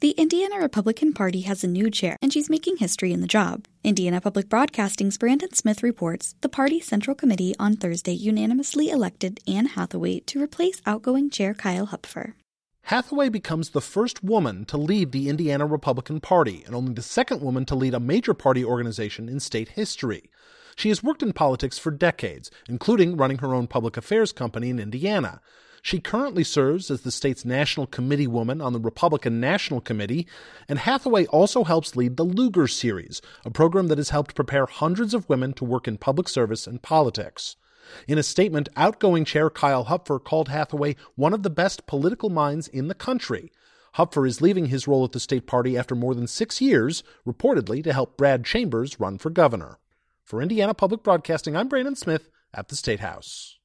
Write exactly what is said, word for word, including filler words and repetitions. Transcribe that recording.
The Indiana Republican Party has a new chair, and she's making history in the job. Indiana Public Broadcasting's Brandon Smith reports the party's Central Committee on Thursday unanimously elected Anne Hathaway to replace outgoing Chair Kyle Hupfer. Hathaway becomes the first woman to lead the Indiana Republican Party, and only the second woman to lead a major party organization in state history. She has worked in politics for decades, including running her own public affairs company in Indiana. She currently serves as the state's National Committee woman on the Republican National Committee, and Hathaway also helps lead the Lugar Series, a program that has helped prepare hundreds of women to work in public service and politics. In a statement, outgoing Chair Kyle Hupfer called Hathaway one of the best political minds in the country. Hupfer is leaving his role at the state party after more than six years, reportedly to help Brad Chambers run for governor. For Indiana Public Broadcasting, I'm Brandon Smith at the State House.